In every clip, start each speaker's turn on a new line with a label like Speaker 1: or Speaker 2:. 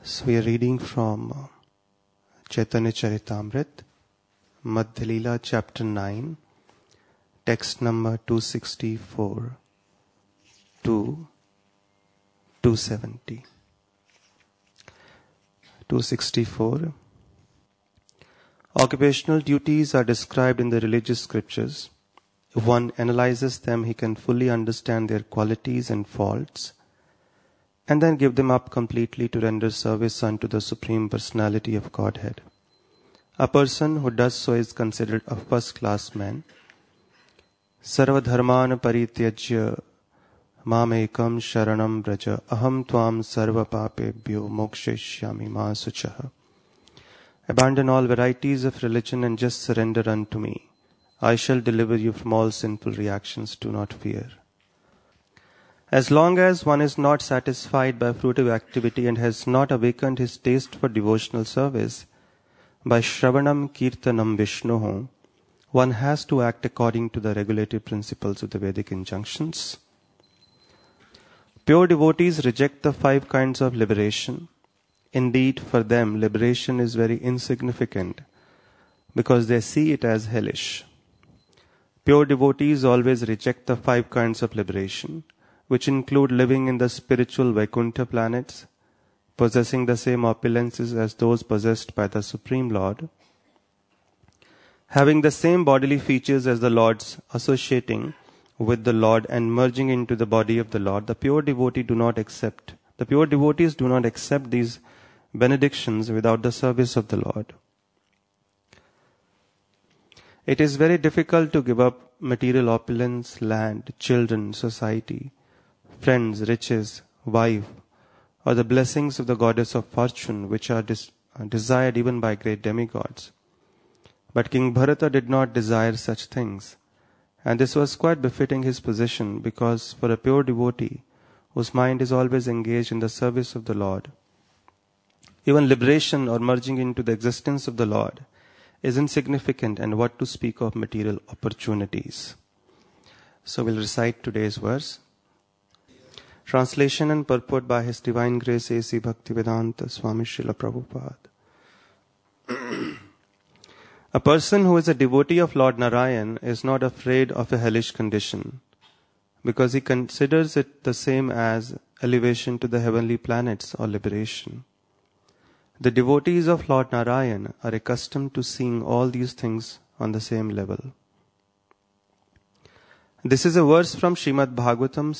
Speaker 1: So we are reading from Chaitanya Charitamrit, Madhya Leela, chapter 9, text number 264 to 270. 264. Occupational duties are described in the religious scriptures. If one analyzes them, he can fully understand their qualities and faults, and then give them up completely to render service unto the Supreme Personality of Godhead. A person who does so is considered a first-class man. Sarva dharman parityajya mamekam sharanam braja aham tvam sarva papebhyo mokshayishyami ma suchaha. Abandon all varieties of religion and just surrender unto me. I shall deliver you from all sinful reactions. Do not fear. As long as one is not satisfied by fruitive activity and has not awakened his taste for devotional service, by Shravanam Kirtanam Vishnuhu, one has to act according to the regulative principles of the Vedic injunctions. Pure devotees reject the 5 kinds of liberation. Indeed, for them, liberation is very insignificant because they see it as hellish. Pure devotees always reject the 5 kinds of liberation, which include living in the spiritual Vaikuntha planets, possessing the same opulences as those possessed by the Supreme Lord, having the same bodily features as the Lord's, associating with the Lord and merging into the body of the Lord. The pure devotees do not accept these benedictions without the service of the Lord. It is very difficult to give up material opulence, land, children, society, friends, riches, wife, or the blessings of the goddess of fortune, which are desired even by great demigods. But King Bharata did not desire such things, and this was quite befitting his position, because for a pure devotee, whose mind is always engaged in the service of the Lord, even liberation or merging into the existence of the Lord is insignificant, and what to speak of material opportunities. So we'll recite today's verse. Translation and purport by His Divine Grace A.C. Bhaktivedanta Swami Srila Prabhupada. A person who is a devotee of Lord Narayan is not afraid of a hellish condition, because he considers it the same as elevation to the heavenly planets or liberation. The devotees of Lord Narayan are accustomed to seeing all these things on the same level. This is a verse from Srimad Bhagavatam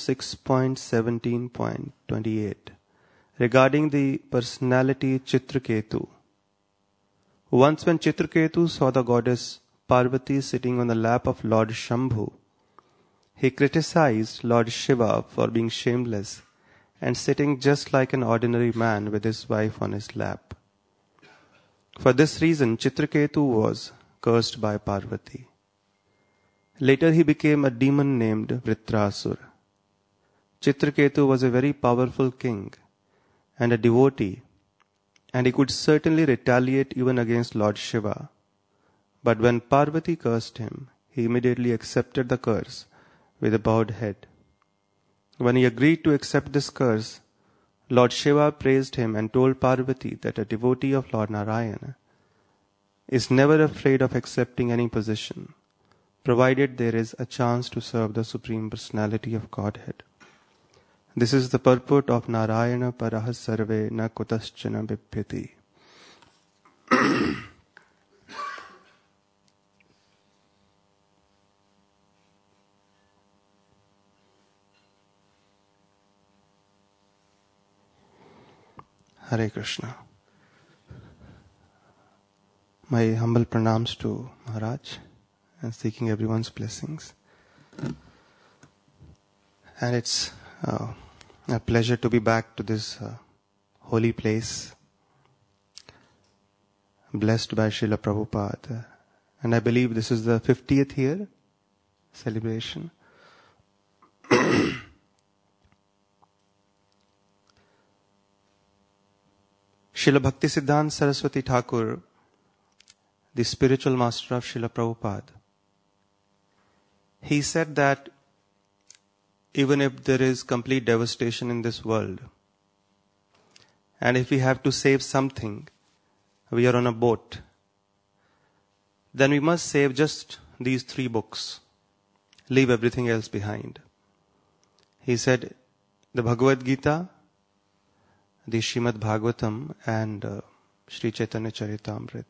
Speaker 1: 6.17.28 regarding the personality Chitraketu. Once when Chitraketu saw the goddess Parvati sitting on the lap of Lord Shambhu, he criticized Lord Shiva for being shameless and sitting just like an ordinary man with his wife on his lap. For this reason, Chitraketu was cursed by Parvati. Later he became a demon named Vritrasur. Chitraketu was a very powerful king and a devotee, and he could certainly retaliate even against Lord Shiva. But when Parvati cursed him, he immediately accepted the curse with a bowed head. When he agreed to accept this curse, Lord Shiva praised him and told Parvati that a devotee of Lord Narayana is never afraid of accepting any position, provided there is a chance to serve the Supreme Personality of Godhead. This is the purport of Narayana Paraha Sarve Na Kutaschana Bibhyati. Hare Krishna. My humble pranams to Maharaj and seeking everyone's blessings. And it's a pleasure to be back to this holy place, blessed by Srila Prabhupada. And I believe this is the 50th year celebration. Srila Bhaktisiddhanta Saraswati Thakur, the spiritual master of Srila Prabhupada, he said that even if there is complete devastation in this world, And if we have to save something, we are on a boat, then we must save just these 3 books. Leave everything else behind. He said, the Bhagavad Gita, the Srimad Bhagavatam, and Sri Chaitanya Charitamrita.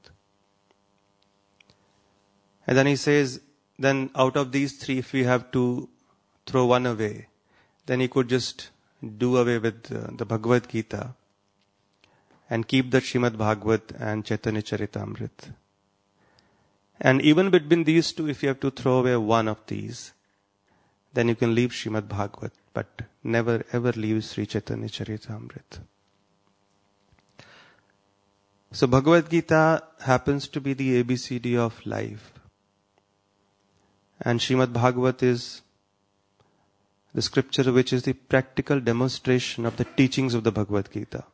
Speaker 1: And then he says, then out of these 3, if we have to throw one away, then he could just do away with the Bhagavad Gita and keep the Srimad Bhagavat and Chaitanya Charitamrita. And even between these 2, if you have to throw away one of these, then you can leave Srimad Bhagavat, but never ever leave Sri Chaitanya Charitamrita. So Bhagavad Gita happens to be the ABCD of life. And Srimad Bhagavat is the scripture which is the practical demonstration of the teachings of the Bhagavad Gita.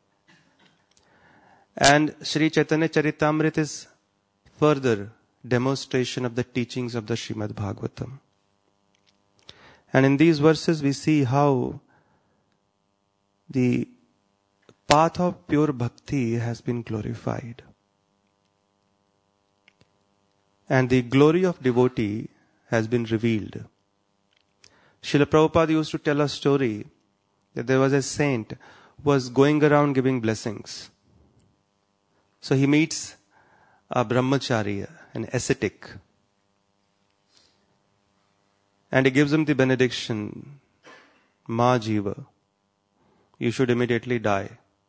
Speaker 1: And Sri Chaitanya Charitamrita is further demonstration of the teachings of the Srimad Bhagavatam. And in these verses we see how the path of pure bhakti has been glorified. And the glory of devotee has been revealed. Srila Prabhupada used to tell a story that there was a saint who was going around giving blessings. So he meets a brahmachari, an ascetic. And he gives him the benediction, Ma Jiva, you should immediately die.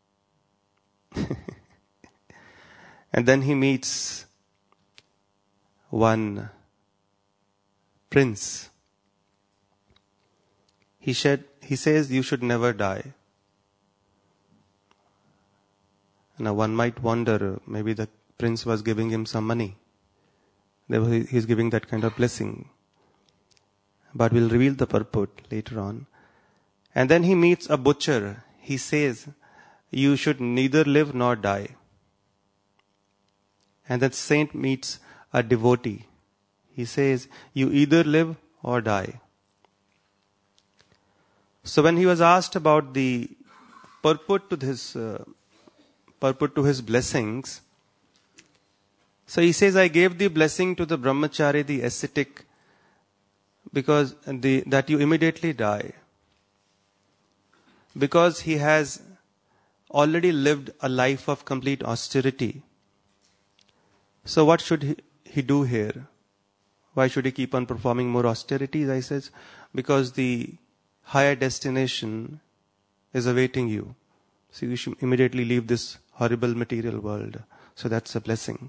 Speaker 1: And then he meets one prince. He says, you should never die. Now one might wonder, maybe the prince was giving him some money. He's giving that kind of blessing. But we'll reveal the purport later on. And then he meets a butcher. He says, you should neither live nor die. And that saint meets a devotee. He says, you either live or die. So when he was asked about the purport to his blessings, so he says, I gave the blessing to the brahmachari, the ascetic, because that you immediately die. Because he has already lived a life of complete austerity. So what should he do here? Why should he keep on performing more austerities? I says, because the higher destination is awaiting you. So you should immediately leave this horrible material world. So that's a blessing.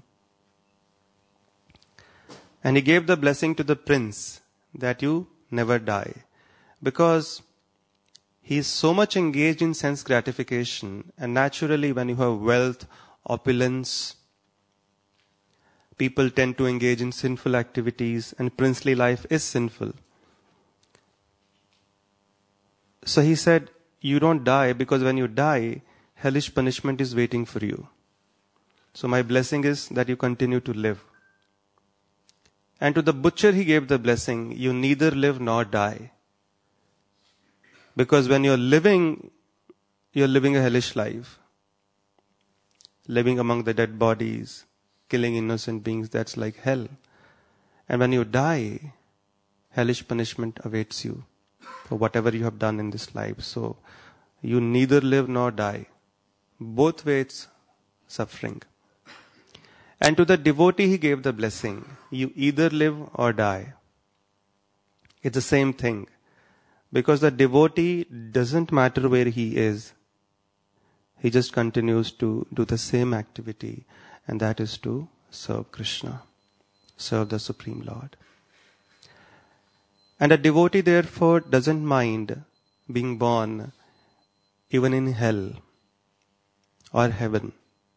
Speaker 1: And he gave the blessing to the prince that you never die. Because he is so much engaged in sense gratification, and naturally when you have wealth, opulence, people tend to engage in sinful activities, and princely life is sinful. So he said, you don't die, because when you die, hellish punishment is waiting for you. So my blessing is that you continue to live. And to the butcher he gave the blessing, you neither live nor die. Because when you're living a hellish life. Living among the dead bodies, killing innocent beings, that's like hell. And when you die, hellish punishment awaits you for whatever you have done in this life. So you neither live nor die. Both ways suffering. And to the devotee he gave the blessing. You either live or die. It's the same thing. Because the devotee doesn't matter where he is. He just continues to do the same activity. And that is to serve Krishna. Serve the Supreme Lord. And a devotee therefore doesn't mind being born even in hell or heaven.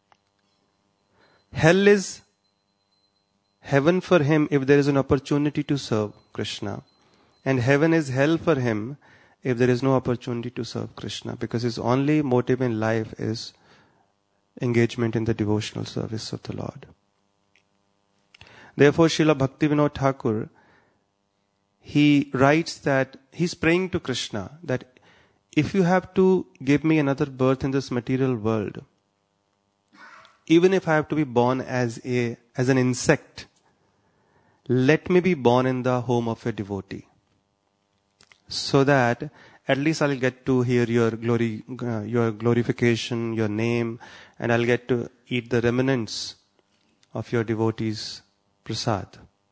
Speaker 1: Hell is heaven for him if there is an opportunity to serve Krishna. And heaven is hell for him if there is no opportunity to serve Krishna. Because his only motive in life is engagement in the devotional service of the Lord. Therefore, Srila Bhaktivinoda Thakur, he writes that he's praying to Krishna that if you have to give me another birth in this material world, even if I have to be born as an insect, let me be born in the home of a devotee, so that at least I'll get to hear your glory, your glorification, your name, and I'll get to eat the remnants of your devotees' prasad.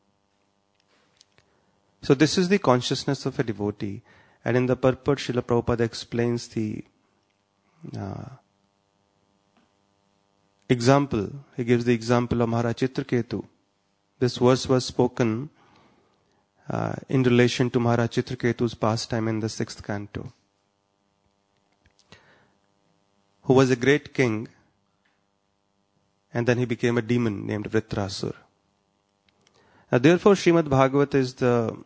Speaker 1: So this is the consciousness of a devotee. And in the purport, Srila Prabhupada explains the example. He gives the example of Maharaj Chitraketu. This verse was spoken in relation to Maharaj Chitraketu's pastime in the 6th canto, who was a great king, and then he became a demon named Vritrasur. Now, therefore, Srimad Bhagavat is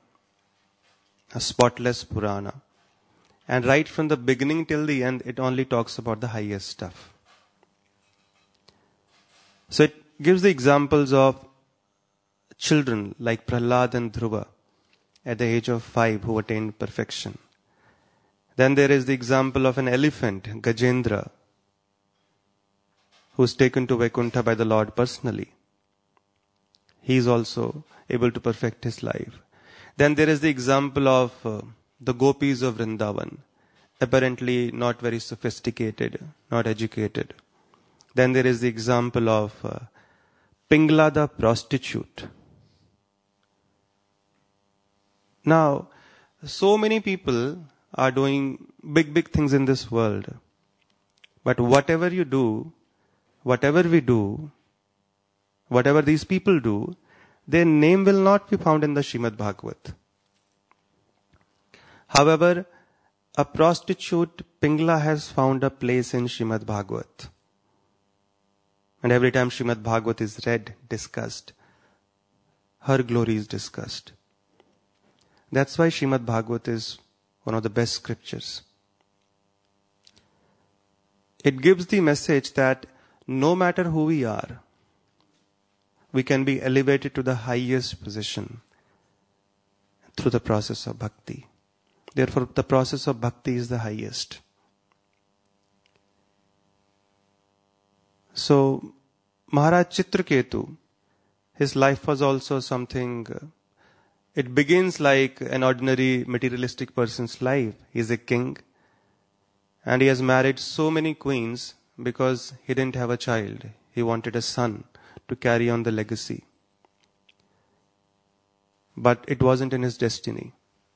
Speaker 1: a spotless Purana. And right from the beginning till the end, it only talks about the highest stuff. So it gives the examples of children like Prahlad and Dhruva at the age of 5 who attained perfection. Then there is the example of an elephant, Gajendra, who is taken to Vaikuntha by the Lord personally. He is also able to perfect his life. Then there is the example of the gopis of Vrindavan, apparently not very sophisticated, not educated. Then there is the example of Pingla the prostitute. Now, so many people are doing big things in this world. But whatever you do, whatever we do, whatever these people do, their name will not be found in the Srimad Bhagavat. However, a prostitute, Pingla, has found a place in Srimad Bhagavat. And every time Srimad Bhagavat is read, discussed, her glory is discussed. That's why Srimad Bhagavat is one of the best scriptures. It gives the message that no matter who we are, we can be elevated to the highest position through the process of bhakti. Therefore, the process of bhakti is the highest. So, Maharaj Chitraketu, his life was also something, it begins like an ordinary materialistic person's life. He is a king and he has married so many queens because he didn't have a child. He wanted a son to carry on the legacy. But it wasn't in his destiny.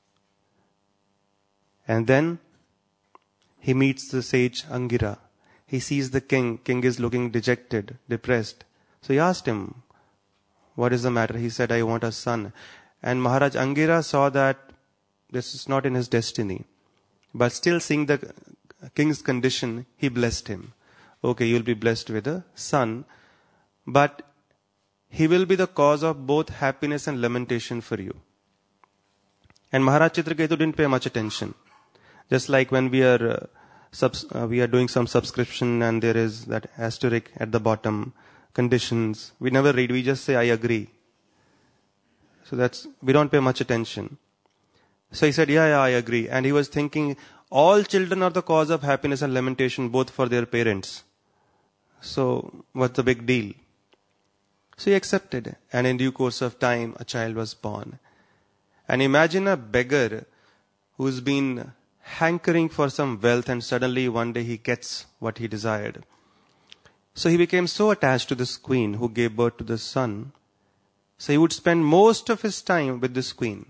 Speaker 1: And then he meets the sage Angira. He sees the king. King is looking dejected, depressed. So he asked him, what is the matter? He said, I want a son. And Maharaj Angira saw that this is not in his destiny. But still seeing the king's condition, he blessed him. Okay, you'll be blessed with a son. But he will be the cause of both happiness and lamentation for you. And Maharaj Chitraketu didn't pay much attention. Just like when we are doing some subscription and there is that asterisk at the bottom, conditions. We never read, we just say, I agree. So we don't pay much attention. So he said, yeah, I agree. And he was thinking, all children are the cause of happiness and lamentation, both for their parents. So what's the big deal? So he accepted. And in due course of time, a child was born. And imagine a beggar who's been hankering for some wealth and suddenly one day he gets what he desired. So he became so attached to this queen who gave birth to this son. So he would spend most of his time with this queen.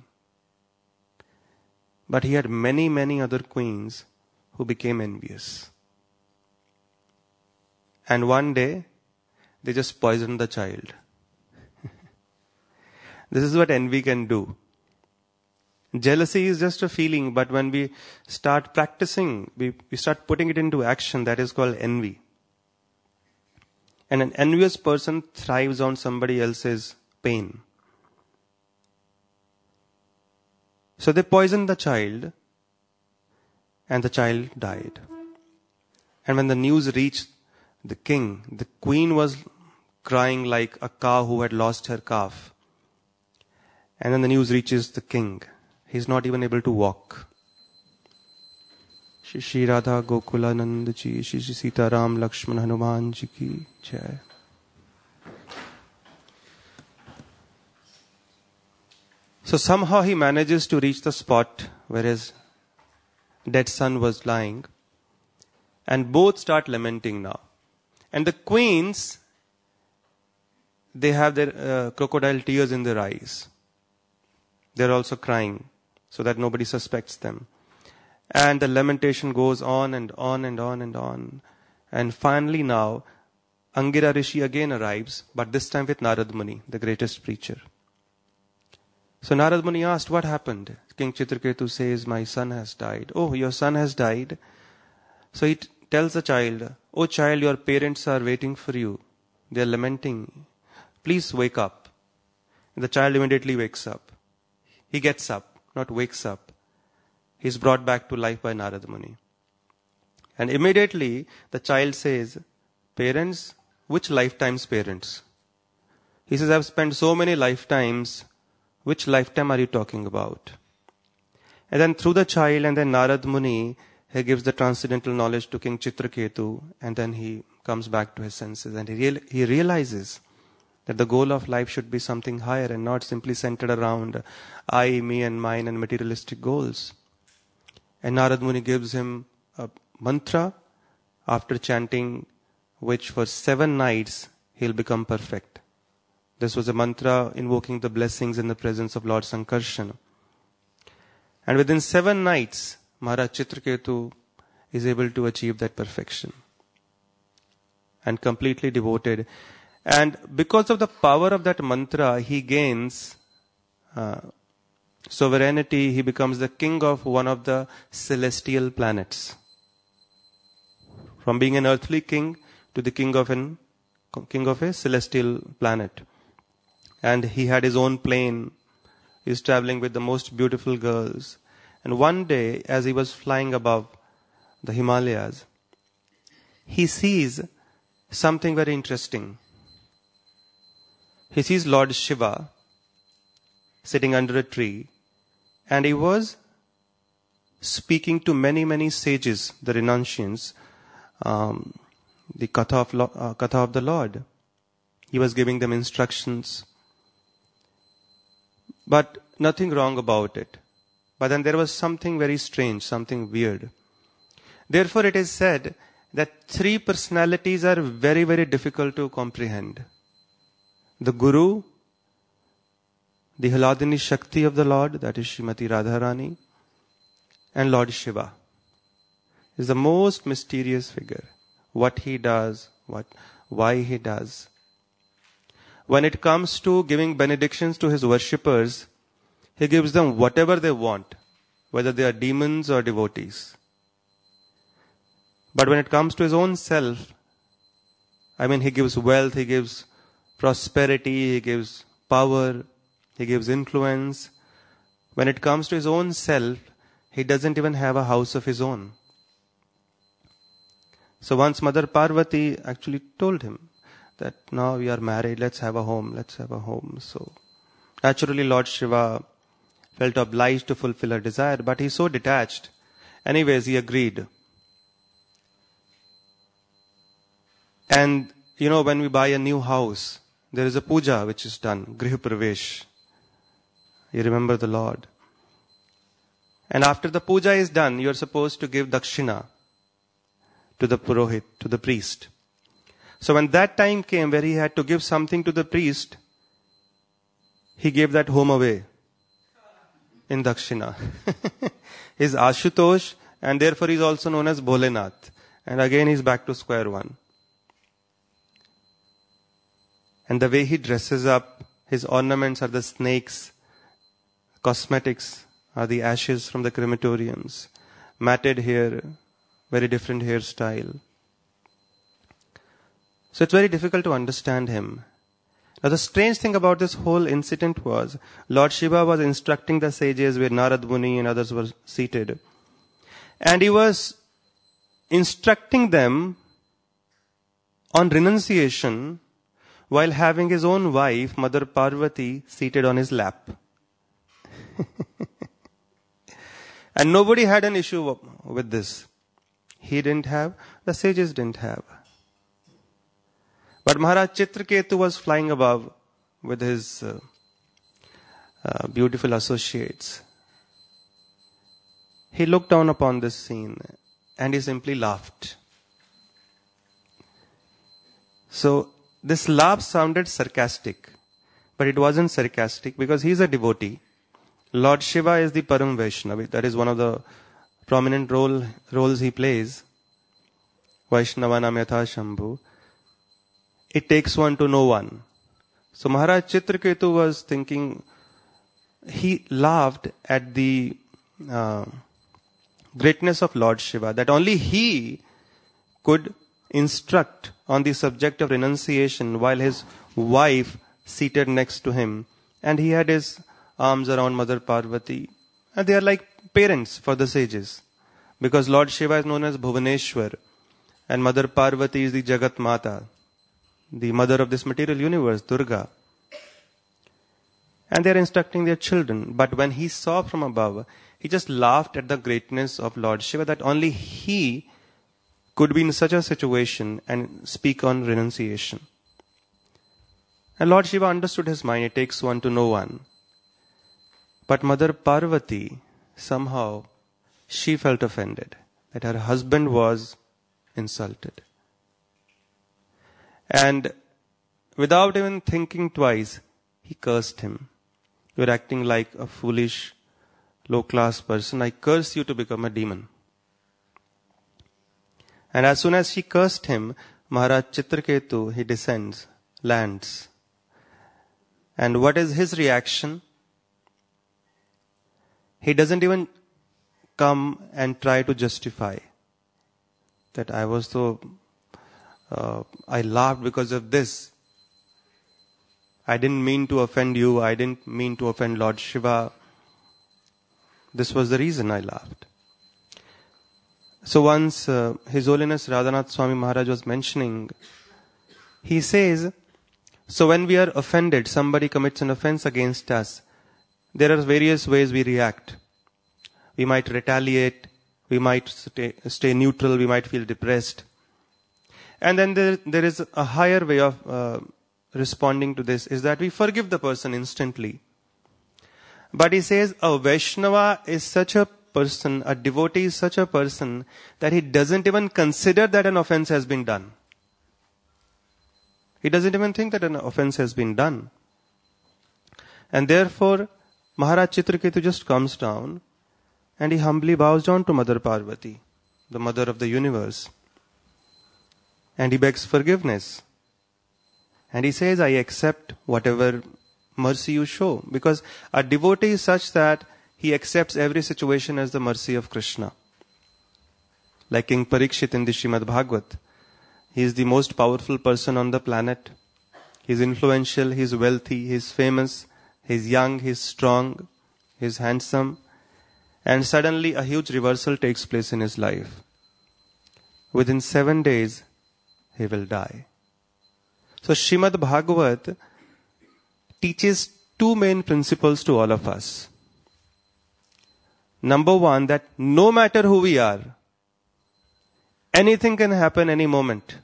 Speaker 1: But he had many other queens who became envious. And one day, they just poisoned the child. This is what envy can do. Jealousy is just a feeling, but when we start practicing, we start putting it into action, that is called envy. And an envious person thrives on somebody else's pain. So they poisoned the child, and the child died. And when the news reached the king, the queen was crying like a cow who had lost her calf. And then the news reaches the king. He's not even able to walk. Shri Radha Gokulanand ji, Shri Sita Ram Lakshman Hanuman ji ki jai. So somehow he manages to reach the spot where his dead son was lying, and both start lamenting now. And the queens, they have their crocodile tears in their eyes. They're also crying so that nobody suspects them. And the lamentation goes on and on and on and on. And finally now, Angira Rishi again arrives, but this time with Narad Muni, the greatest preacher. So Narad Muni asked, what happened? King Chitraketu says, my son has died. Oh, your son has died? So he tells the child, oh child, your parents are waiting for you. They are lamenting. Please wake up. And the child immediately wakes up. He gets up, not wakes up. He is brought back to life by Narad Muni. And immediately the child says, parents, which lifetime's parents? He says, I've spent so many lifetimes. Which lifetime are you talking about? And then through the child and then Narad Muni, he gives the transcendental knowledge to King Chitraketu, and then he comes back to his senses and he realizes that the goal of life should be something higher and not simply centered around I, me and mine and materialistic goals. And Narad Muni gives him a mantra, after chanting which for 7 nights he'll become perfect. This was a mantra invoking the blessings in the presence of Lord Sankarsana. And within 7 nights, Maharaj Chitraketu is able to achieve that perfection. And completely devoted. And because of the power of that mantra, he gains sovereignty. He becomes the king of one of the celestial planets. From being an earthly king to the king of a celestial planet. And he had his own plane. He was traveling with the most beautiful girls. And one day, as he was flying above the Himalayas, he sees something very interesting. He sees Lord Shiva sitting under a tree, and he was speaking to many, many sages, the renunciants, the Katha of the Lord. He was giving them instructions. But nothing wrong about it. But then there was something very strange, something weird. Therefore it is said that 3 personalities are very, very difficult to comprehend. The Guru, the Hladini Shakti of the Lord, that is Srimati Radharani, and Lord Shiva is the most mysterious figure. What he does, why he does. When it comes to giving benedictions to his worshippers, he gives them whatever they want, whether they are demons or devotees. But when it comes to his own self, he gives wealth, he gives prosperity, he gives power, he gives influence. When it comes to his own self, he doesn't even have a house of his own. So once Mother Parvati actually told him that now we are married, let's have a home. So naturally Lord Shiva felt obliged to fulfill her desire, but he's so detached. Anyways, he agreed. And when we buy a new house, there is a puja which is done, Griha Pravesh. You remember the Lord. And after the puja is done, you are supposed to give dakshina to the purohit, to the priest. So when that time came where he had to give something to the priest, he gave that home away in dakshina. He's Ashutosh, and therefore he's also known as Bholenath. And again he's back to square one. And the way he dresses up, his ornaments are the snakes, cosmetics are the ashes from the crematoriums, matted hair, very different hairstyle. So it's very difficult to understand him. Now the strange thing about this whole incident was, Lord Shiva was instructing the sages where Narad Muni and others were seated. And he was instructing them on renunciation while having his own wife, Mother Parvati, seated on his lap. And nobody had an issue with this. he didn't have, the sages didn't have. But Maharaj Chitraketu was flying above with his beautiful associates. He looked down upon this scene and he simply laughed. So this laugh sounded sarcastic, but it wasn't sarcastic because he is a devotee. Lord Shiva is the Param Vaishnava. That is one of the prominent roles he plays. Vaishnavanam yatha Shambhu. It takes one to know one. So Maharaj Chitraketu was thinking, he laughed at the greatness of Lord Shiva, that only he could instruct on the subject of renunciation while his wife seated next to him, and he had his arms around Mother Parvati, and they are like parents for the sages, because Lord Shiva is known as Bhuvaneshwar and Mother Parvati is the Jagat Mata, the mother of this material universe, Durga. And they are instructing their children. But when he saw from above, he just laughed at the greatness of Lord Shiva, that only he could be in such a situation and speak on renunciation. And Lord Shiva understood his mind. It takes one to know one. But Mother Parvati, somehow, she felt offended that her husband was insulted. And without even thinking twice, he cursed him. You are acting like a foolish, low-class person. I curse you to become a demon. And as soon as she cursed him, Maharaj Chitraketu, he descends, lands. And what is his reaction? He doesn't even come and try to justify that I was so, I laughed because of this. I didn't mean to offend you. I didn't mean to offend Lord Shiva. This was the reason I laughed. So once His Holiness Radhanath Swami Maharaj was mentioning, he says, so when we are offended, somebody commits an offense against us, there are various ways we react. We might retaliate, we might stay neutral, we might feel depressed. And then there is a higher way of responding to this, is that we forgive the person instantly. But he says a Vaishnava is such a person, a devotee is such a person that he doesn't even consider that an offense has been done. He doesn't even think that an offense has been done. And therefore, Maharaj Chitraketu just comes down and he humbly bows down to Mother Parvati, the mother of the universe. And he begs forgiveness. And he says, I accept whatever mercy you show. Because a devotee is such that he accepts every situation as the mercy of Krishna. Like King Parikshit in the Srimad Bhagavat. He is the most powerful person on the planet. He is influential, he is wealthy, he is famous, he is young, he is strong, he is handsome. And suddenly a huge reversal takes place in his life. Within 7 days, he will die. So Srimad Bhagavat teaches two main principles to all of us. Number one, that no matter who we are, anything can happen any moment.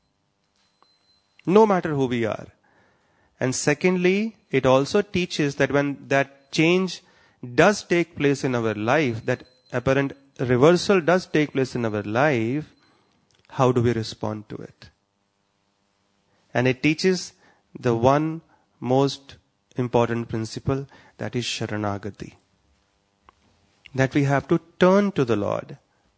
Speaker 1: No matter who we are. And secondly, it also teaches that when that change does take place in our life, that apparent reversal does take place in our life, how do we respond to it? And it teaches the one most important principle, that is Sharanagati. That we have to turn to the Lord.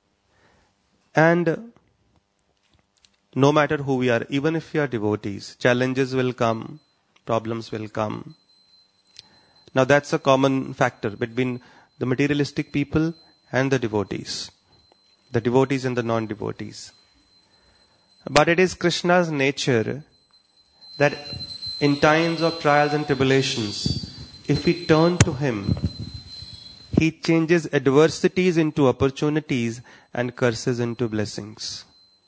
Speaker 1: And no matter who we are, even if we are devotees, challenges will come, problems will come. Now that's a common factor between the materialistic people and the devotees and the non-devotees. But it is Krishna's nature that in times of trials and tribulations, if we turn to Him, He changes adversities into opportunities and curses into blessings.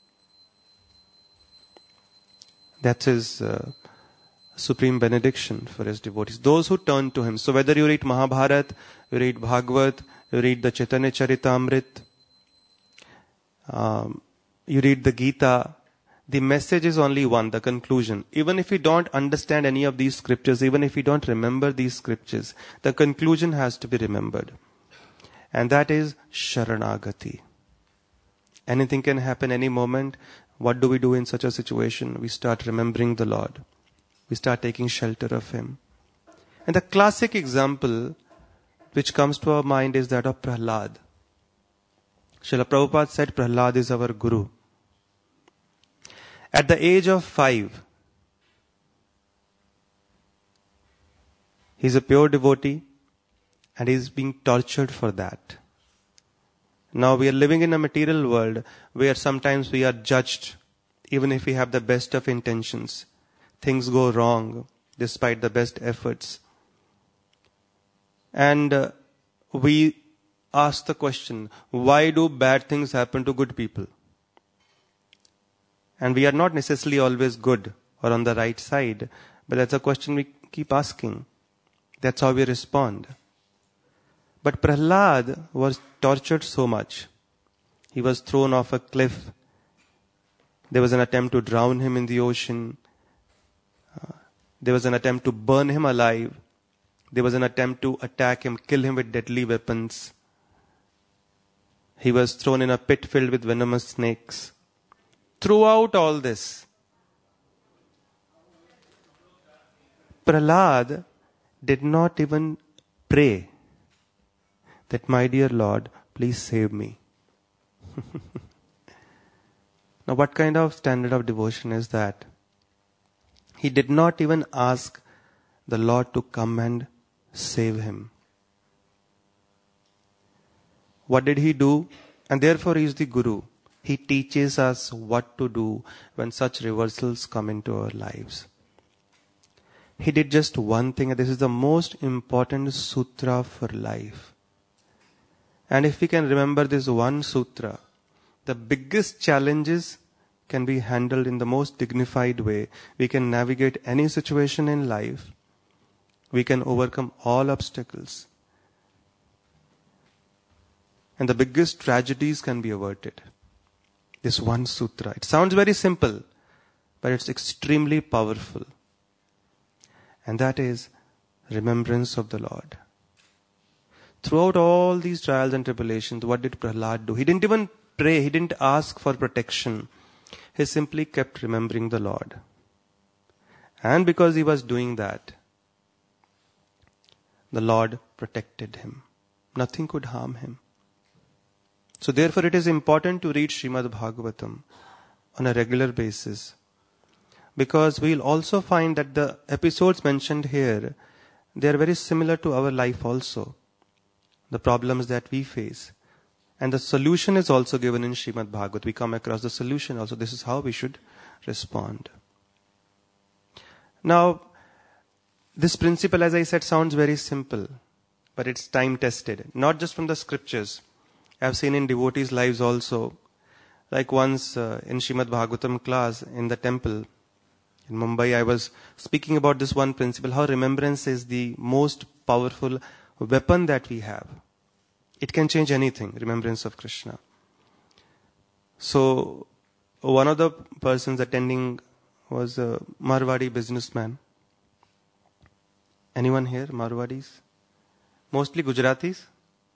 Speaker 1: That's His supreme benediction for His devotees. Those who turn to Him. So whether you read Mahabharata, you read Bhagavad, you read the Chaitanya Charitamrita, You read the Gita, the message is only one, the conclusion. Even if we don't understand any of these scriptures, even if we don't remember these scriptures, the conclusion has to be remembered. And that is Sharanagati. Anything can happen any moment. What do we do in such a situation? We start remembering the Lord. We start taking shelter of Him. And the classic example which comes to our mind is that of Prahlad. Srila Prabhupada said Prahlad is our Guru. At the age of 5, he's a pure devotee and he's being tortured for that. Now we are living in a material world where sometimes we are judged even if we have the best of intentions. Things go wrong despite the best efforts. And we ask the question, why do bad things happen to good people? And we are not necessarily always good or on the right side, but that's a question we keep asking. That's how we respond. But Prahlad was tortured so much. He was thrown off a cliff. There was an attempt to drown him in the ocean. There was an attempt to burn him alive. There was an attempt to attack him, kill him with deadly weapons. He was thrown in a pit filled with venomous snakes. Throughout all this, Prahlad did not even pray that, my dear Lord, please save me. Now, what kind of standard of devotion is that? He did not even ask the Lord to come and save him. What did he do? And therefore he is the Guru. He teaches us what to do when such reversals come into our lives. He did just one thing, and this is the most important sutra for life. And if we can remember this one sutra, the biggest challenges can be handled in the most dignified way. We can navigate any situation in life. We can overcome all obstacles. And the biggest tragedies can be averted. This one sutra. It sounds very simple, but it's extremely powerful. And that is remembrance of the Lord. Throughout all these trials and tribulations, what did Prahlad do? He didn't even pray. He didn't ask for protection. He simply kept remembering the Lord. And because he was doing that, the Lord protected him. Nothing could harm him. So therefore it is important to read Srimad Bhagavatam on a regular basis. Because we'll also find that the episodes mentioned here, they are very similar to our life also. The problems that we face. And the solution is also given in Srimad Bhagavatam. We come across the solution also. This is how we should respond. Now, this principle, as I said, sounds very simple. But it's time tested. Not just from the scriptures. I've seen in devotees' lives also. Like once in Srimad Bhagavatam class in the temple in Mumbai, I was speaking about this one principle, how remembrance is the most powerful weapon that we have. It can change anything, remembrance of Krishna. So, one of the persons attending was a Marwadi businessman. Anyone here, Marwadis? Mostly Gujaratis?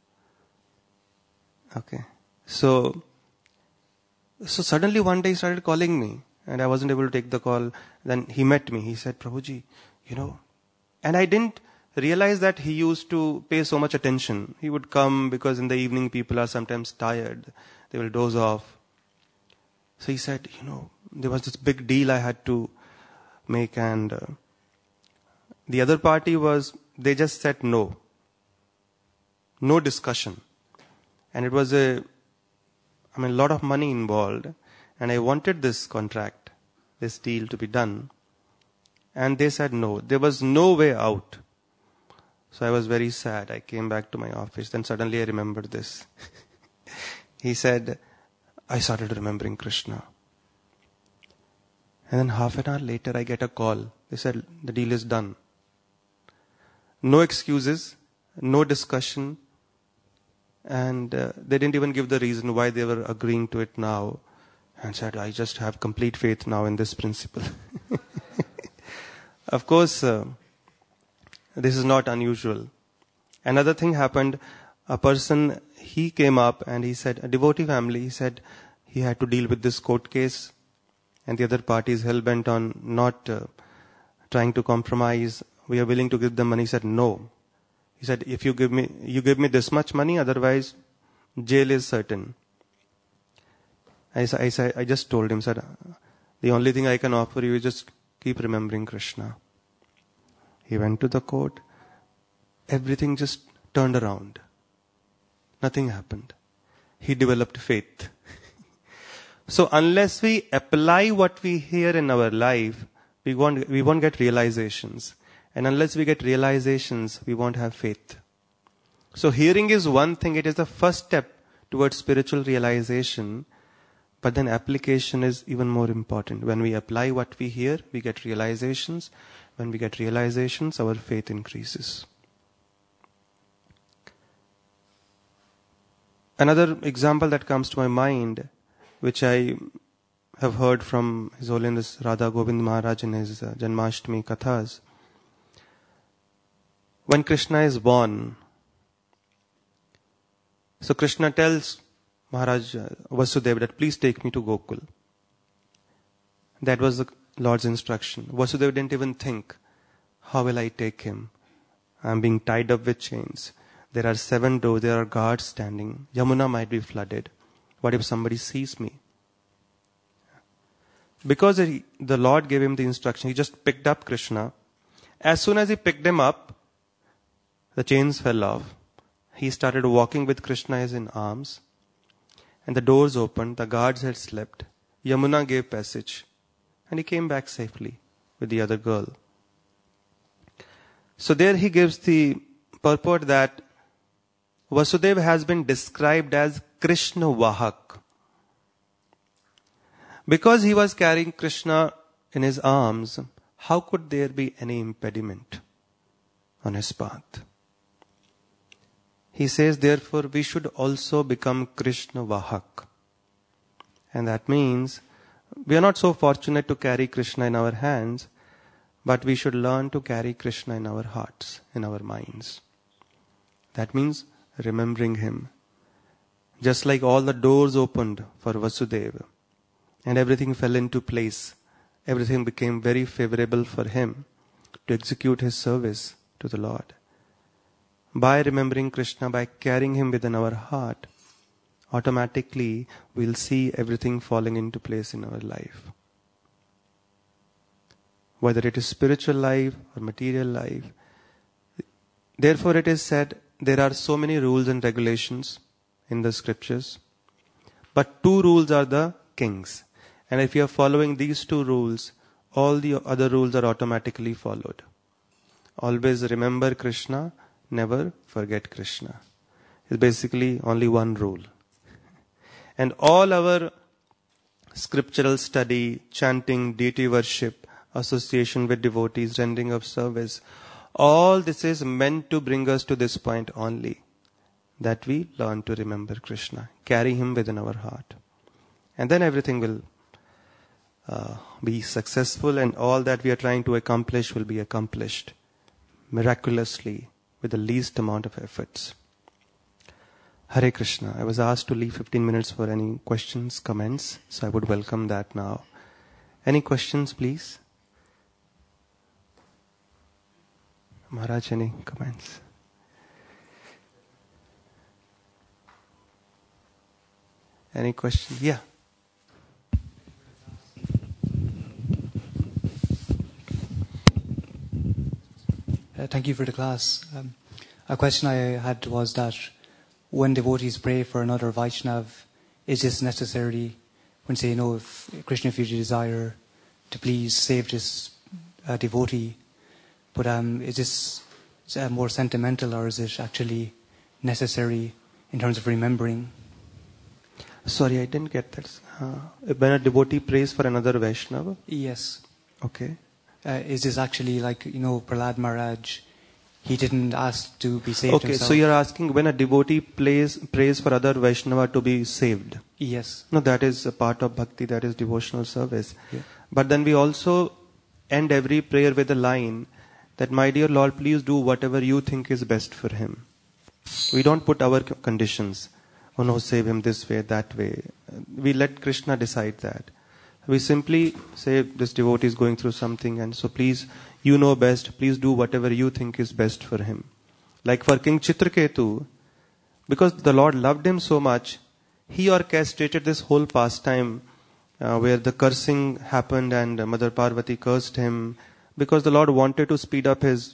Speaker 1: Okay. So suddenly one day he started calling me and I wasn't able to take the call. Then he met me. He said, Prabhuji, and I didn't realize that he used to pay so much attention. He would come because in the evening people are sometimes tired. They will doze off. So he said, there was this big deal I had to make, and the other party they just said no. No discussion. And it was a lot of money involved. And I wanted this contract, this deal to be done. And they said no. There was no way out. So I was very sad. I came back to my office. Then suddenly I remembered this. He said, I started remembering Krishna. And then half an hour later I get a call. They said, the deal is done. No excuses, no discussion. And they didn't even give the reason why they were agreeing to it now. And said, I just have complete faith now in this principle. Of course, this is not unusual. Another thing happened. A person, he came up and he said, a devotee family, he said he had to deal with this court case. And the other party is hell-bent on not trying to compromise. We are willing to give them money. He said, no. He said, if you give me this much money, otherwise jail is certain. I just told him, said, the only thing I can offer you is just keep remembering Krishna. He went to the court. Everything just turned around. Nothing happened. He developed faith. So unless we apply what we hear in our life, we won't get realizations. And unless we get realizations, we won't have faith. So hearing is one thing. It is the first step towards spiritual realization. But then application is even more important. When we apply what we hear, we get realizations. When we get realizations, our faith increases. Another example that comes to my mind, which I have heard from His Holiness Radha Govind Maharaj in his Janmashtami Kathas. When Krishna is born, so Krishna tells Maharaj Vasudeva that please take me to Gokul. That was the Lord's instruction. Vasudeva didn't even think, how will I take him? I'm being tied up with chains. There are 7 doors, there are guards standing. Yamuna might be flooded. What if somebody sees me? Because the Lord gave him the instruction, he just picked up Krishna. As soon as he picked him up, the chains fell off. He started walking with Krishna in arms. And the doors opened, the guards had slept. Yamuna gave passage. And he came back safely with the other girl. So there he gives the purport that Vasudeva has been described as Krishna Vahak. Because he was carrying Krishna in his arms, how could there be any impediment on his path? He says, therefore, we should also become Krishna Vahak. And that means we are not so fortunate to carry Krishna in our hands, but we should learn to carry Krishna in our hearts, in our minds. That means remembering him. Just like all the doors opened for Vasudeva and everything fell into place, everything became very favorable for him to execute his service to the Lord. By remembering Krishna, by carrying him within our heart, automatically we'll see everything falling into place in our life. Whether it is spiritual life or material life. Therefore it is said, there are so many rules and regulations in the scriptures, but 2 rules are the kings. And if you are following these 2 rules, all the other rules are automatically followed. Always remember Krishna, never forget Krishna. It's basically only one rule. And all our scriptural study, chanting, deity worship, association with devotees, rendering of service, all this is meant to bring us to this point only, that we learn to remember Krishna, carry him within our heart. And then everything will be successful, and all that we are trying to accomplish will be accomplished miraculously with the least amount of efforts. Hare Krishna. I was asked to leave 15 minutes for any questions, comments, so I would welcome that now. Any questions, please? Maharaj, any comments? Any questions? Yeah.
Speaker 2: Thank you for the class. A question I had was that when devotees pray for another Vaishnav, is this necessary when say, if Krishna, if you desire to please save this devotee, but is this more sentimental, or is it actually necessary in terms of remembering?
Speaker 1: Sorry, I didn't get that. When a devotee prays for another Vaishnava?
Speaker 2: Yes.
Speaker 1: Okay.
Speaker 2: Is this actually like, Prahlad Maharaj, he didn't ask to be saved
Speaker 1: Okay,
Speaker 2: himself.
Speaker 1: so you're asking when a devotee prays for other Vaishnava to be saved.
Speaker 2: Yes.
Speaker 1: No, that is a part of bhakti, that is devotional service.
Speaker 2: Yeah.
Speaker 1: But then we also end every prayer with a line that, my dear Lord, please do whatever you think is best for him. We don't put our conditions. Oh no, save him this way, that way. We let Krishna decide that. We simply say, this devotee is going through something, and so please, you know best, please do whatever you think is best for him. Like for King Chitraketu, because the Lord loved him so much, he orchestrated this whole pastime where the cursing happened and Mother Parvati cursed him, because the Lord wanted to speed up his,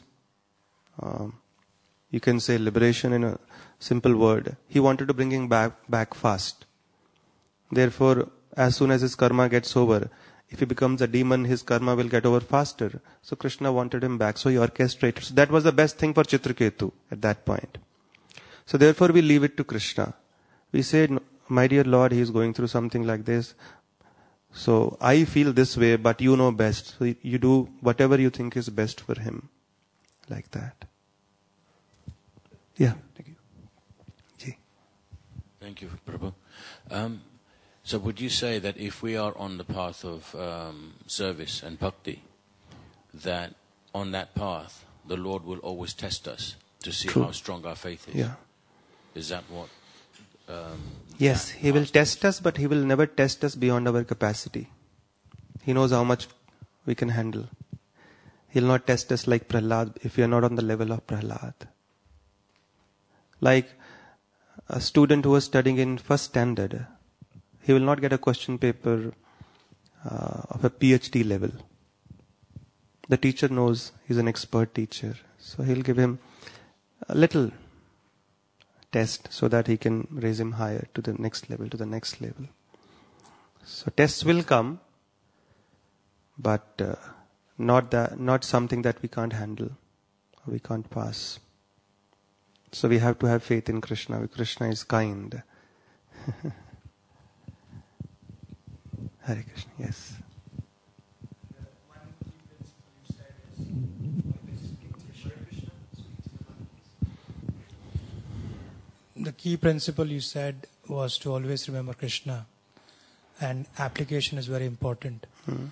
Speaker 1: you can say, liberation in a simple word. He wanted to bring him back fast. Therefore, as soon as his karma gets over, if he becomes a demon, his karma will get over faster. So Krishna wanted him back, so he orchestrated. So that was the best thing for Chitraketu at that point. So therefore we leave it to Krishna. We say, my dear Lord, he is going through something like this. So I feel this way, but you know best. So you do whatever you think is best for him. Like that. Yeah. Thank you. Ji.
Speaker 3: Thank you, Prabhu. So would you say that if we are on the path of service and bhakti, that on that path, the Lord will always test us to see
Speaker 1: True.
Speaker 3: how strong our faith is?
Speaker 1: Yeah.
Speaker 3: Is that what?
Speaker 1: Yes, he will test us, but he will never test us beyond our capacity. He knows how much we can handle. He'll not test us like Prahlad if we are not on the level of Prahlad. Like a student who is studying in first standard, he will not get a question paper of a PhD level. The teacher knows he's an expert teacher, so he'll give him a little test so that he can raise him higher to the next level, to the next level. So tests will come, but not something that we can't handle, or we can't pass. So we have to have faith in Krishna. Krishna is kind. Hare Krishna, yes.
Speaker 4: The key principle you said was to always remember Krishna, and application is very important.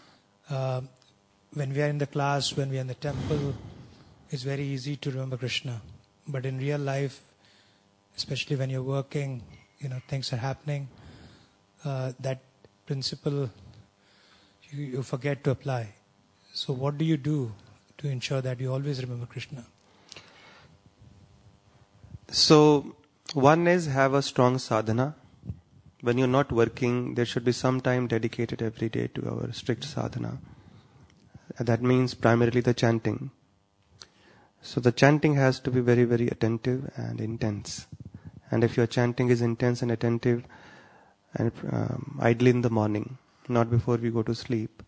Speaker 4: When we are in the class, when we are in the temple, it's very easy to remember Krishna. But in real life, especially when you're working, things are happening, that principle you forget to apply. So what do you do to ensure that you always remember Krishna?
Speaker 1: So one is have a strong sadhana. When you're not working, there should be some time dedicated every day to our strict sadhana. That means primarily the chanting. So the chanting has to be very, very attentive and intense. And if your chanting is intense and attentive, and ideally in the morning, not before we go to sleep,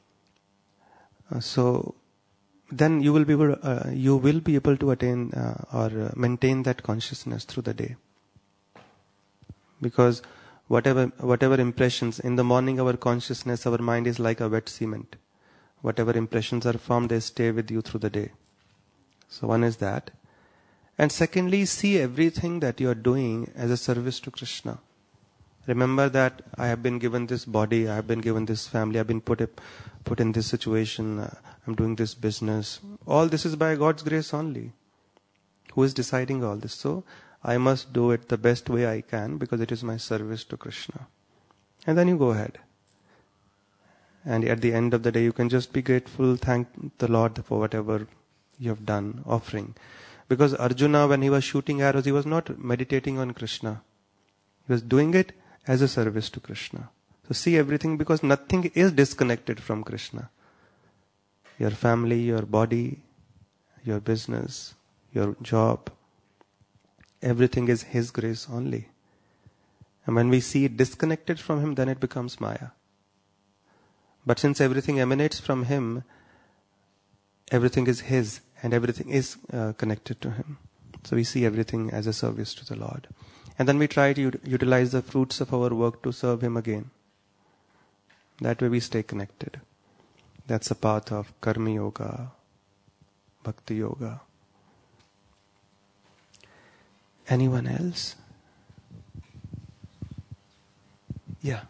Speaker 1: so then you will be able to attain or maintain that consciousness through the day. Because whatever impressions in the morning, our consciousness, our mind is like a wet cement. Whatever impressions are formed, they stay with you through the day. So one is that. And secondly, see everything that you are doing as a service to Krishna. Remember that I have been given this body, I have been given this family, I have been put in this situation, I'm doing this business. All this is by God's grace only. Who is deciding all this? So I must do it the best way I can because it is my service to Krishna. And then you go ahead. And at the end of the day, you can just be grateful, thank the Lord for whatever you have done, offering. Because Arjuna, when he was shooting arrows, he was not meditating on Krishna. He was doing it as a service to Krishna. So see everything, because nothing is disconnected from Krishna. Your family, your body, your business, your job, everything is His grace only. And when we see it disconnected from Him, then it becomes Maya. But since everything emanates from Him, everything is His and everything is connected to Him. So we see everything as a service to the Lord. And then we try to utilize the fruits of our work to serve Him again. That way we stay connected. That's the path of Karma Yoga, Bhakti Yoga. Anyone else? Yeah.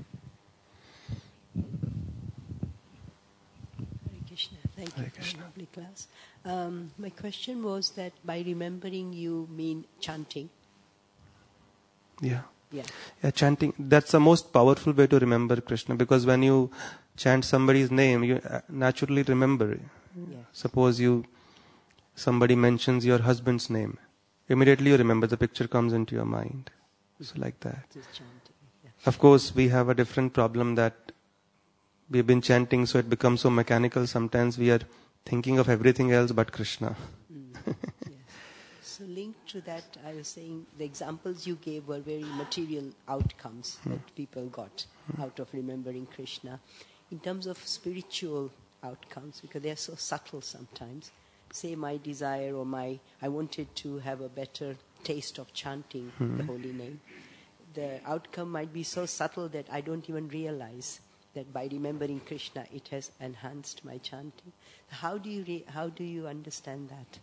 Speaker 5: Hare Krishna. Thank you for a lovely class. My question was that by remembering you mean chanting.
Speaker 1: Yeah.
Speaker 5: Yeah.
Speaker 1: Yeah, chanting. That's the most powerful way to remember Krishna, because when you chant somebody's name, you naturally remember.
Speaker 5: Yes.
Speaker 1: Suppose somebody mentions your husband's name, immediately you remember, the picture comes into your mind. So like that.
Speaker 5: Just chanting. Yeah.
Speaker 1: Of course, we have a different problem that we've been chanting, so it becomes so mechanical. Sometimes we are thinking of everything else but Krishna.
Speaker 5: Yes. So linked to that, I was saying the examples you gave were very material outcomes that people got out of remembering Krishna. In terms of spiritual outcomes, because they are so subtle sometimes, say my desire or I wanted to have a better taste of chanting the holy name. The outcome might be so subtle that I don't even realize that by remembering Krishna it has enhanced my chanting. How do you understand that?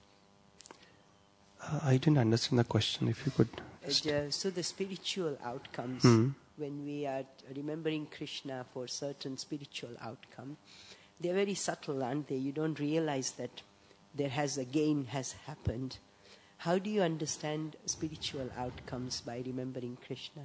Speaker 1: I didn't understand the question. If you could.
Speaker 5: So the spiritual outcomes, when we are remembering Krishna for certain spiritual outcome, they're very subtle, aren't they? You don't realize that a gain has happened. How do you understand spiritual outcomes by remembering Krishna?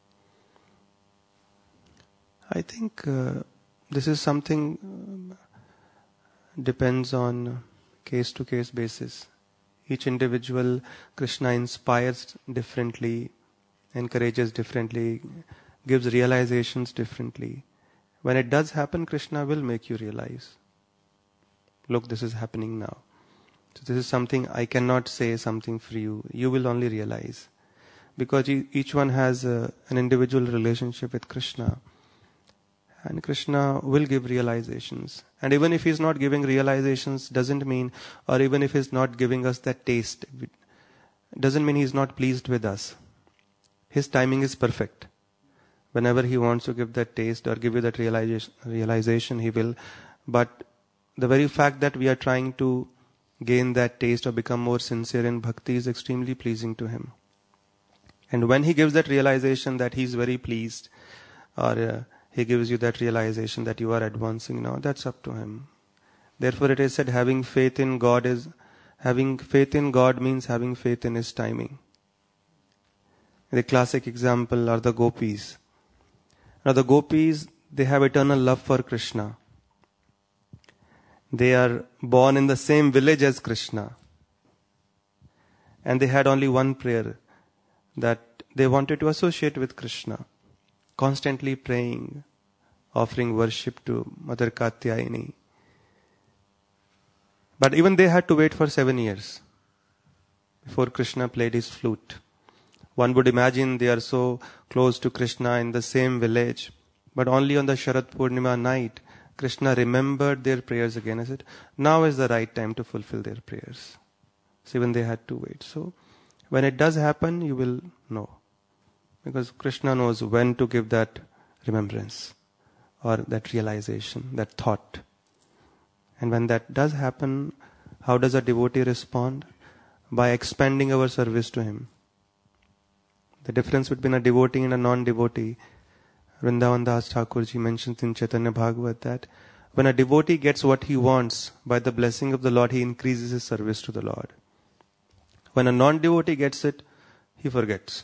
Speaker 1: I think this is something depends on case-to-case basis. Each individual, Krishna inspires differently, encourages differently, gives realizations differently. When it does happen, Krishna will make you realize. Look, this is happening now. So this is something I cannot say something for you. You will only realize. Because each one has an individual relationship with Krishna. And Krishna will give realizations. And even if He's not giving realizations, doesn't mean, or even if He's not giving us that taste, doesn't mean He's not pleased with us. His timing is perfect. Whenever He wants to give that taste or give you that realization, He will. But the very fact that we are trying to gain that taste or become more sincere in bhakti is extremely pleasing to Him. And when He gives that realization that He's very pleased, or He gives you that realization that you are advancing now, that's up to Him. Therefore it is said having faith in God means having faith in His timing. The classic example are the gopis. Now the gopis, they have eternal love for Krishna. They are born in the same village as Krishna. And they had only one prayer, that they wanted to associate with Krishna. Constantly praying, offering worship to Mother Katyayani. But even they had to wait for 7 years before Krishna played his flute. One would imagine they are so close to Krishna in the same village, but only on the Sharad Purnima night, Krishna remembered their prayers again. He said, now is the right time to fulfill their prayers. So even they had to wait. So when it does happen, you will know. Because Krishna knows when to give that remembrance or that realization, that thought. And when that does happen, how does a devotee respond? By expanding our service to Him. The difference between a devotee and a non-devotee, Vrindavan Das Thakurji mentions in Chaitanya Bhagavat that when a devotee gets what he wants, by the blessing of the Lord, he increases his service to the Lord. When a non-devotee gets it, he forgets.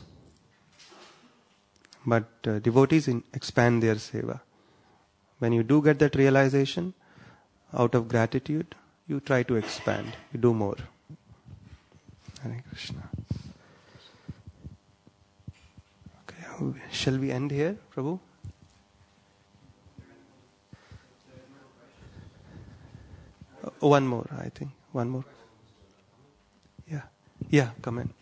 Speaker 1: But devotees expand their seva. When you do get that realization, out of gratitude, you try to expand. You do more. Hare Krishna. Okay, shall we end here, Prabhu? One more, I think. One more. Yeah, comment.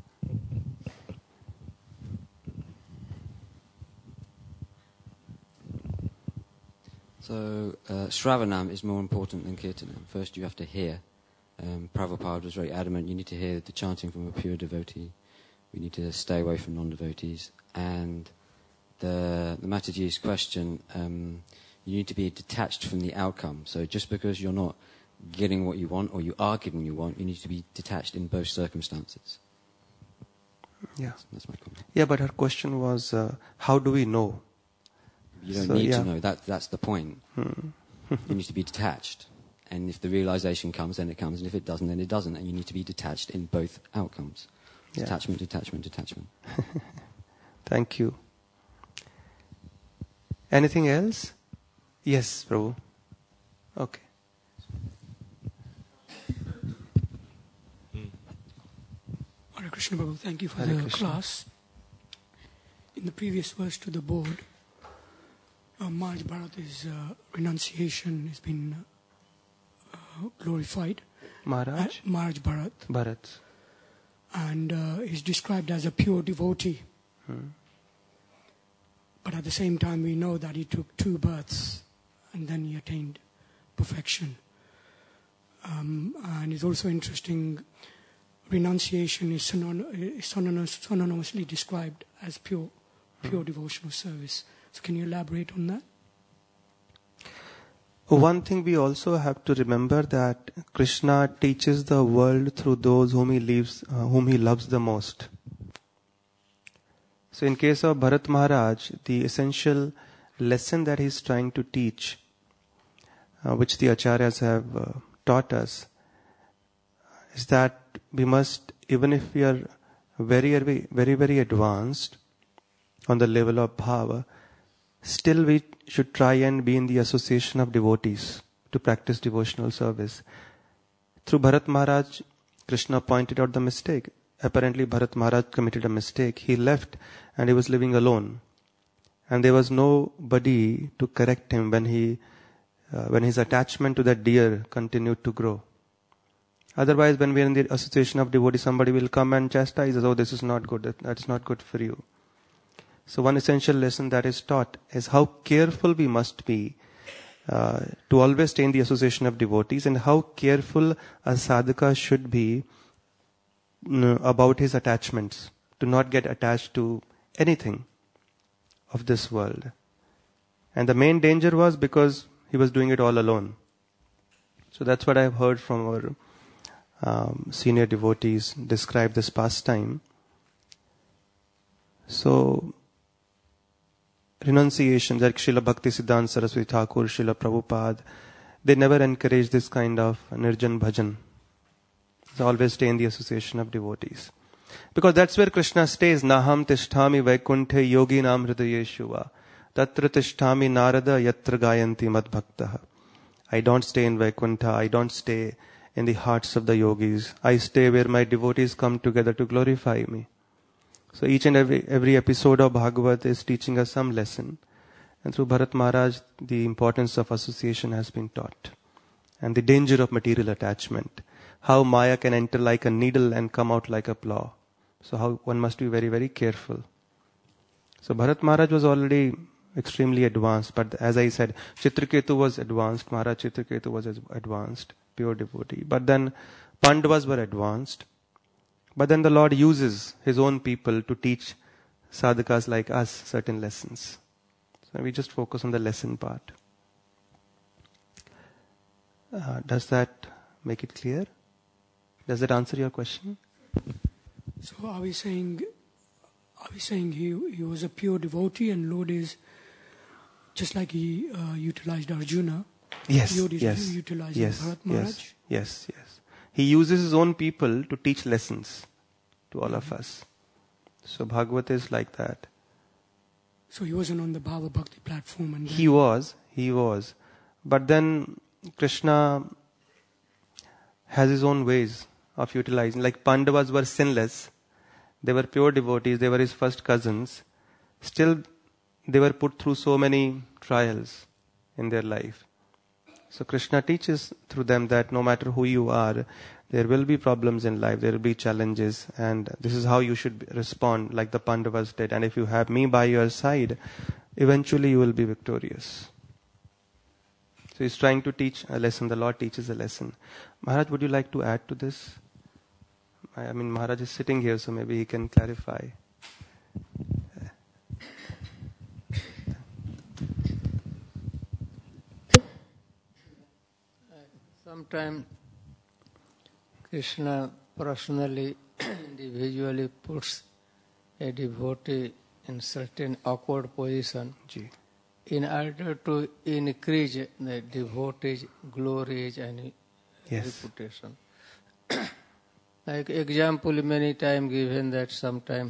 Speaker 6: So, Shravanam is more important than Kirtanam. First you have to hear. Prabhupada was very adamant, you need to hear the chanting from a pure devotee. We need to stay away from non-devotees. And the Mataji's question, you need to be detached from the outcome. So just because you're not getting what you want, or you are getting what you want, you need to be detached in both circumstances.
Speaker 1: Yeah.
Speaker 6: That's my comment.
Speaker 1: Yeah, but her question was, how do we know?
Speaker 6: You don't
Speaker 1: So,
Speaker 6: need
Speaker 1: yeah.
Speaker 6: to know. That's the point. You need to be detached. And if the realization comes, then it comes. And if it doesn't, then it doesn't. And you need to be detached in both outcomes.
Speaker 1: Yeah.
Speaker 6: Detachment, detachment, detachment.
Speaker 1: Thank you. Anything else? Yes, Prabhu. Okay.
Speaker 7: Hare Krishna Prabhu, thank you for
Speaker 1: Hare
Speaker 7: the
Speaker 1: Krishna.
Speaker 7: class. In the previous verse to the board, Maharaj Bharata's renunciation has been glorified.
Speaker 1: Maharaj?
Speaker 7: Maharaj Bharat.
Speaker 1: Bharat.
Speaker 7: And is described as a pure devotee. But at the same time, we know that he took 2 births and then he attained perfection. And it's also interesting, renunciation is synonymously described as pure devotional service. So can you elaborate on that?
Speaker 1: One thing we also have to remember that Krishna teaches the world through those whom he loves the most. So in case of Bharat Maharaj, the essential lesson that he is trying to teach, which the acharyas have taught us, is that we must, even if we are very, very, very advanced on the level of bhava, still we should try and be in the association of devotees to practice devotional service. Through Bharat Maharaj, Krishna pointed out the mistake. Apparently Bharat Maharaj committed a mistake. He left and he was living alone. And there was nobody to correct him when his attachment to that deer continued to grow. Otherwise, when we are in the association of devotees, somebody will come and chastise us, oh, this is not good, that's not good for you. So one essential lesson that is taught is how careful we must be to always stay in the association of devotees, and how careful a sadhaka should be about his attachments, to not get attached to anything of this world. And the main danger was because he was doing it all alone. So that's what I've heard from our senior devotees describe this pastime. So renunciation, like Srila Bhakti Siddhanta Saraswati Thakur, Srila Prabhupada, they never encourage this kind of nirjan bhajan. They always stay in the association of devotees. Because that's where Krishna stays. Naham tishtami vaikunthe yogi nam hridayeshuva. Tatra tishtami narada yatra gayanti mad bhaktaha. I don't stay in Vaikuntha. I don't stay in the hearts of the yogis. I stay where my devotees come together to glorify me. So each and every episode of Bhagavad is teaching us some lesson. And through Bharat Maharaj, the importance of association has been taught. And the danger of material attachment. How Maya can enter like a needle and come out like a plow. So how one must be very, very careful. So Bharat Maharaj was already extremely advanced. But as I said, Chitraketu was advanced. Maharaj Chitraketu was advanced. Pure devotee. But then Pandavas were advanced. But then the Lord uses His own people to teach sadhakas like us certain lessons. So we just focus on the lesson part. Does that make it clear? Does that answer your question?
Speaker 7: So are we saying he was a pure devotee, and Lord is just like he utilized Arjuna?
Speaker 1: Yes,
Speaker 7: Lord is
Speaker 1: yes,
Speaker 7: utilizing
Speaker 1: yes,
Speaker 7: Bharat Maharaj?
Speaker 1: yes. He uses his own people to teach lessons to all of us. So Bhagavad is like that.
Speaker 7: So he wasn't on the Bhava Bhakti platform. And
Speaker 1: He was. But then Krishna has his own ways of utilizing. Like Pandavas were sinless. They were pure devotees. They were his first cousins. Still, they were put through so many trials in their life. So Krishna teaches through them that no matter who you are, there will be problems in life, there will be challenges, and this is how you should respond like the Pandavas did. And if you have me by your side, eventually you will be victorious. So he's trying to teach a lesson. The Lord teaches a lesson. Maharaj, would you like to add to this? I mean, Maharaj is sitting here, so maybe he can clarify.
Speaker 8: Sometimes Krishna personally, individually puts a devotee in certain awkward position
Speaker 1: Ji.
Speaker 8: in order to increase the devotee's glories and
Speaker 1: Yes.
Speaker 8: reputation. Like example many times given that sometime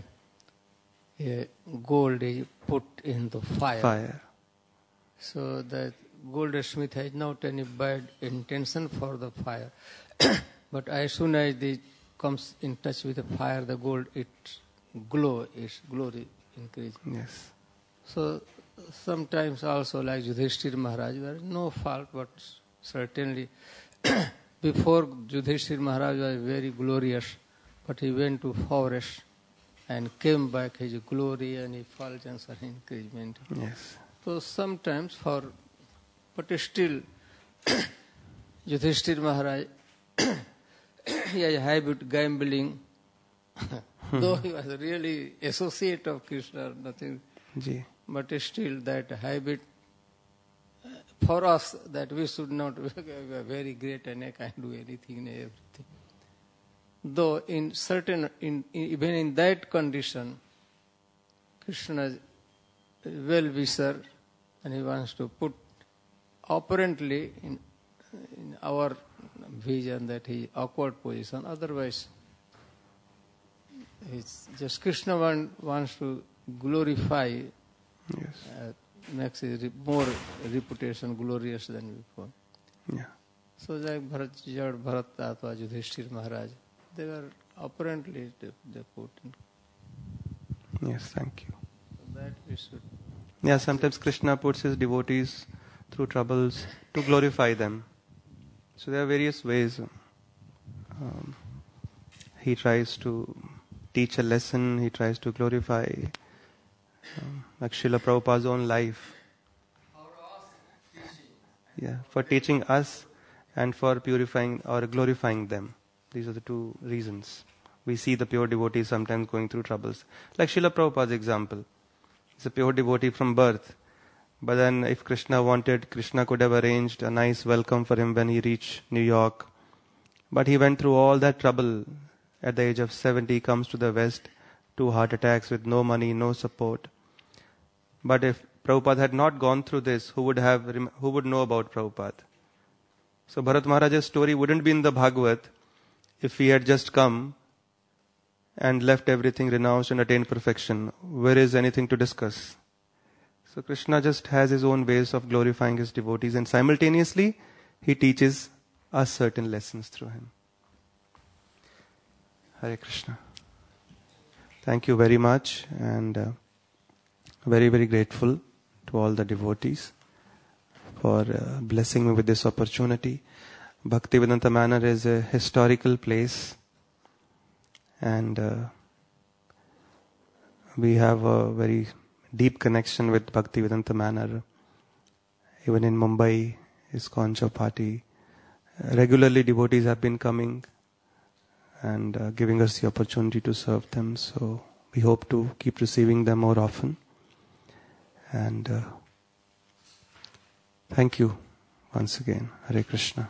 Speaker 8: gold is put in the fire. So that goldsmith has not any bad intention for the fire. But as soon as it comes in touch with the fire, the gold, its glory increases.
Speaker 1: Yes.
Speaker 8: So sometimes also like Yudhishthira Maharaj, there is no fault, but certainly before Yudhishthira Maharaj was very glorious, but he went to forest and came back, his glory and effulgence and increasement.
Speaker 1: Yes.
Speaker 8: So sometimes but still Yudhishthira Maharaj, he has a habit gambling, though he was really associate of Krishna, nothing.
Speaker 1: Ji.
Speaker 8: But still that habit for us that we should not be very great and I can't do anything and everything. Though in certain, even in that condition, Krishna is well-wisher and he wants to put apparently in our vision that he awkward position. Otherwise, it's just Krishna wants to glorify,
Speaker 1: Yes.
Speaker 8: makes his more reputation glorious than before.
Speaker 1: Yeah.
Speaker 8: So like Bharat Atma, Yudhishthira Maharaj, they were apparently they put in.
Speaker 1: Yes, thank you.
Speaker 8: So that we should.
Speaker 1: Yeah, sometimes Krishna puts his devotees through troubles to glorify them. So there are various ways. He tries to teach a lesson, he tries to glorify, like Srila Prabhupada's own life. Yeah, for teaching us and for purifying or glorifying them. These are the two reasons. We see the pure devotees sometimes going through troubles. Like Srila Prabhupada's example. He's a pure devotee from birth. But then if Krishna wanted, Krishna could have arranged a nice welcome for him when he reached New York. But he went through all that trouble. At the age of 70, he comes to the West, 2 heart attacks with no money, no support. But if Prabhupada had not gone through this, who would know about Prabhupada? So Bharat Maharaj's story wouldn't be in the Bhagavad if he had just come and left everything, renounced and attained perfection. Where is anything to discuss? So Krishna just has his own ways of glorifying his devotees, and simultaneously he teaches us certain lessons through him. Hare Krishna. Thank you very much, and very, very grateful to all the devotees for blessing me with this opportunity. Bhaktivedanta Manor is a historical place, and we have a very deep connection with Bhaktivedanta Manor. Even in Mumbai, ISKCON Chowpatty, regularly devotees have been coming and giving us the opportunity to serve them. So we hope to keep receiving them more often. And thank you once again. Hare Krishna.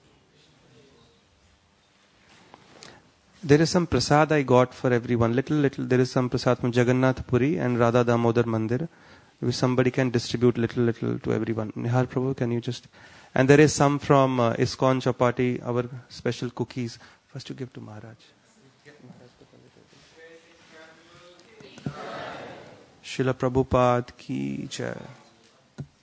Speaker 1: There is some prasad I got for everyone. Little. There is some prasad from Jagannath Puri and Radha Damodar Mandir. If somebody can distribute little to everyone. Nihar Prabhu, can you just... And there is some from ISKCON Chowpatty, our special cookies. First you give to Maharaj. Srila Prabhupada ki jai.